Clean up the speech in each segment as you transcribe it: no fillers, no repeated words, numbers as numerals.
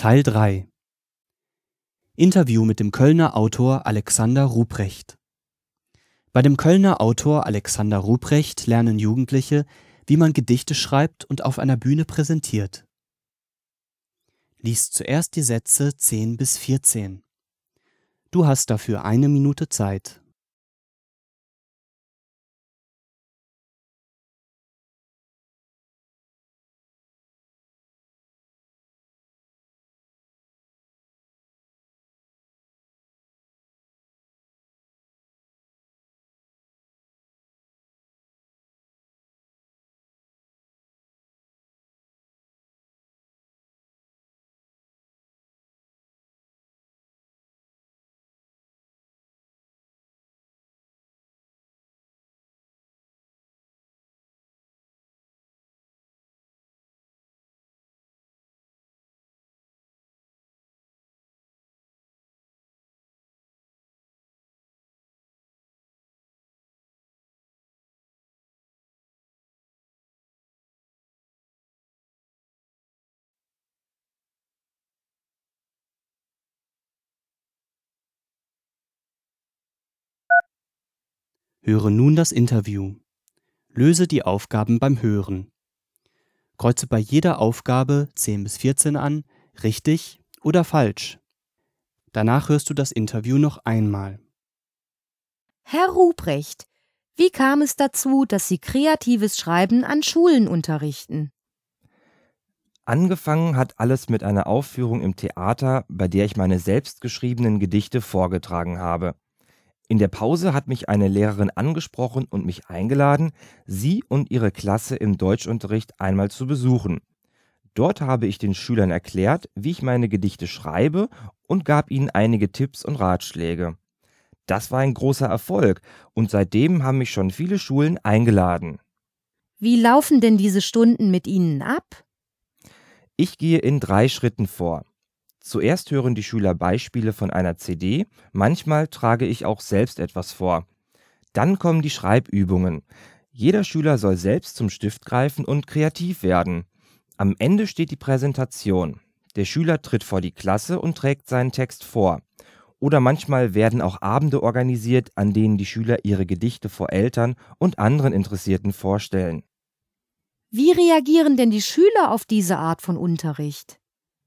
Teil 3 Interview mit dem Kölner Autor Alexander Ruprecht. Bei dem Kölner Autor Alexander Ruprecht lernen Jugendliche, wie man Gedichte schreibt und auf einer Bühne präsentiert. Lies zuerst die Sätze 10 bis 14. Du hast dafür 1 Minute Zeit. Höre nun das Interview. Löse die Aufgaben beim Hören. Kreuze bei jeder Aufgabe 10 bis 14 an, richtig oder falsch. Danach hörst du das Interview noch einmal. Herr Ruprecht, wie kam es dazu, dass Sie kreatives Schreiben an Schulen unterrichten? Angefangen hat alles mit einer Aufführung im Theater, bei der ich meine selbstgeschriebenen Gedichte vorgetragen habe. In der Pause hat mich eine Lehrerin angesprochen und mich eingeladen, sie und ihre Klasse im Deutschunterricht einmal zu besuchen. Dort habe ich den Schülern erklärt, wie ich meine Gedichte schreibe und gab ihnen einige Tipps und Ratschläge. Das war ein großer Erfolg und seitdem haben mich schon viele Schulen eingeladen. Wie laufen denn diese Stunden mit Ihnen ab? Ich gehe in 3 Schritten vor. Zuerst hören die Schüler Beispiele von einer CD, manchmal trage ich auch selbst etwas vor. Dann kommen die Schreibübungen. Jeder Schüler soll selbst zum Stift greifen und kreativ werden. Am Ende steht die Präsentation. Der Schüler tritt vor die Klasse und trägt seinen Text vor. Oder manchmal werden auch Abende organisiert, an denen die Schüler ihre Gedichte vor Eltern und anderen Interessierten vorstellen. Wie reagieren denn die Schüler auf diese Art von Unterricht?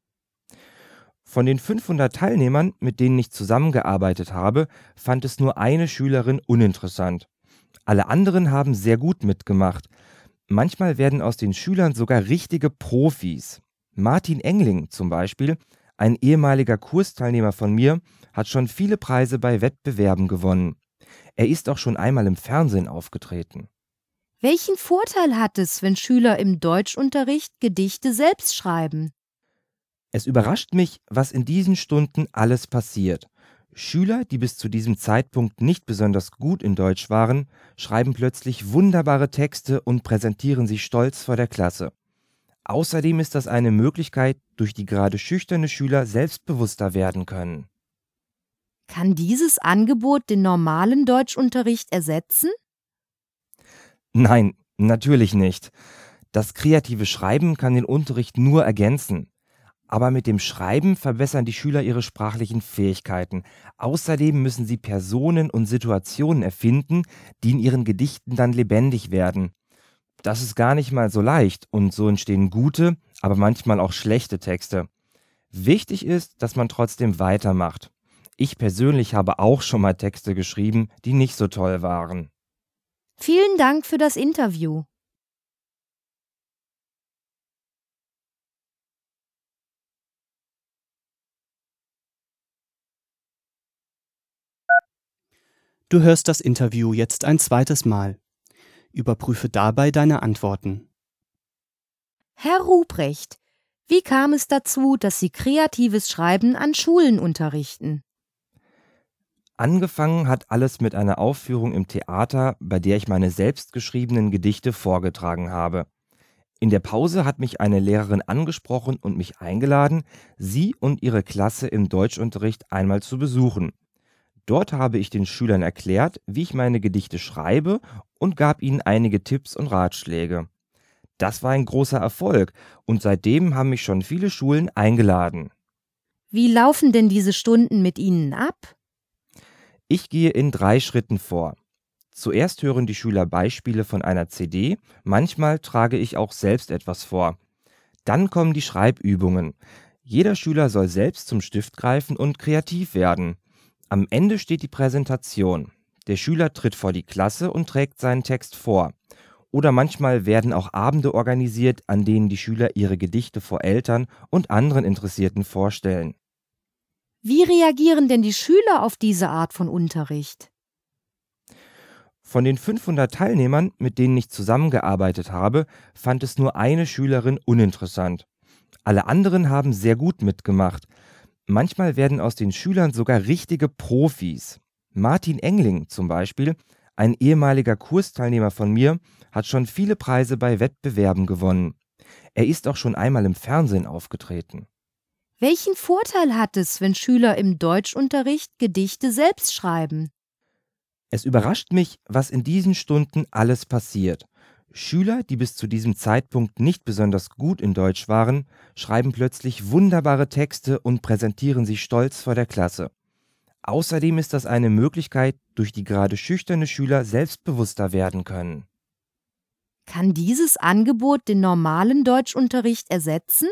Von den 500 Teilnehmern, mit denen ich zusammengearbeitet habe, fand es nur eine Schülerin uninteressant. Alle anderen haben sehr gut mitgemacht. Manchmal werden aus den Schülern sogar richtige Profis. Martin Engling zum Beispiel, ein ehemaliger Kursteilnehmer von mir, hat schon viele Preise bei Wettbewerben gewonnen. Er ist auch schon einmal im Fernsehen aufgetreten. Welchen Vorteil hat es, wenn Schüler im Deutschunterricht Gedichte selbst schreiben? Es überrascht mich, was in diesen Stunden alles passiert. Schüler, die bis zu diesem Zeitpunkt nicht besonders gut in Deutsch waren, schreiben plötzlich wunderbare Texte und präsentieren sich stolz vor der Klasse. Außerdem ist das eine Möglichkeit, durch die gerade schüchterne Schüler selbstbewusster werden können. Kann dieses Angebot den normalen Deutschunterricht ersetzen? Nein, natürlich nicht. Das kreative Schreiben kann den Unterricht nur ergänzen. Aber mit dem Schreiben verbessern die Schüler ihre sprachlichen Fähigkeiten. Außerdem müssen sie Personen und Situationen erfinden, die in ihren Gedichten dann lebendig werden. Das ist gar nicht mal so leicht und so entstehen gute, aber manchmal auch schlechte Texte. Wichtig ist, dass man trotzdem weitermacht. Ich persönlich habe auch schon mal Texte geschrieben, die nicht so toll waren. Vielen Dank für das Interview. Du hörst das Interview jetzt ein zweites Mal. Überprüfe dabei deine Antworten. Herr Ruprecht, wie kam es dazu, dass Sie kreatives Schreiben an Schulen unterrichten? Angefangen hat alles mit einer Aufführung im Theater, bei der ich meine selbstgeschriebenen Gedichte vorgetragen habe. In der Pause hat mich eine Lehrerin angesprochen und mich eingeladen, sie und ihre Klasse im Deutschunterricht einmal zu besuchen. Dort habe ich den Schülern erklärt, wie ich meine Gedichte schreibe und gab ihnen einige Tipps und Ratschläge. Das war ein großer Erfolg und seitdem haben mich schon viele Schulen eingeladen. Wie laufen denn diese Stunden mit Ihnen ab? Ich gehe in 3 Schritten vor. Zuerst hören die Schüler Beispiele von einer CD, manchmal trage ich auch selbst etwas vor. Dann kommen die Schreibübungen. Jeder Schüler soll selbst zum Stift greifen und kreativ werden. Am Ende steht die Präsentation. Der Schüler tritt vor die Klasse und trägt seinen Text vor. Oder manchmal werden auch Abende organisiert, an denen die Schüler ihre Gedichte vor Eltern und anderen Interessierten vorstellen. Wie reagieren denn die Schüler auf diese Art von Unterricht? Von den 500 Teilnehmern, mit denen ich zusammengearbeitet habe, fand es nur eine Schülerin uninteressant. Alle anderen haben sehr gut mitgemacht. Manchmal werden aus den Schülern sogar richtige Profis. Martin Engling zum Beispiel, ein ehemaliger Kursteilnehmer von mir, hat schon viele Preise bei Wettbewerben gewonnen. Er ist auch schon einmal im Fernsehen aufgetreten. Welchen Vorteil hat es, wenn Schüler im Deutschunterricht Gedichte selbst schreiben? Es überrascht mich, was in diesen Stunden alles passiert. Schüler, die bis zu diesem Zeitpunkt nicht besonders gut in Deutsch waren, schreiben plötzlich wunderbare Texte und präsentieren sie stolz vor der Klasse. Außerdem ist das eine Möglichkeit, durch die gerade schüchterne Schüler selbstbewusster werden können. Kann dieses Angebot den normalen Deutschunterricht ersetzen?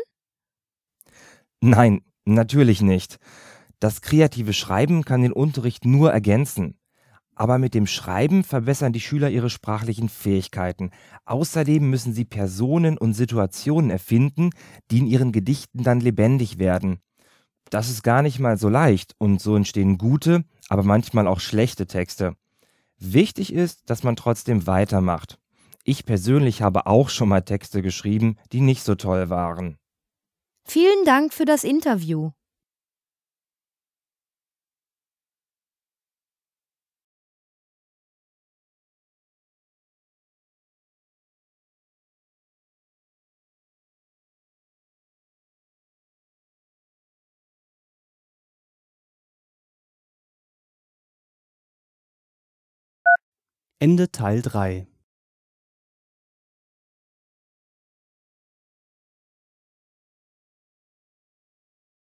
Nein, natürlich nicht. Das kreative Schreiben kann den Unterricht nur ergänzen. Aber mit dem Schreiben verbessern die Schüler ihre sprachlichen Fähigkeiten. Außerdem müssen sie Personen und Situationen erfinden, die in ihren Gedichten dann lebendig werden. Das ist gar nicht mal so leicht und so entstehen gute, aber manchmal auch schlechte Texte. Wichtig ist, dass man trotzdem weitermacht. Ich persönlich habe auch schon mal Texte geschrieben, die nicht so toll waren. Vielen Dank für das Interview. Ende Teil 3.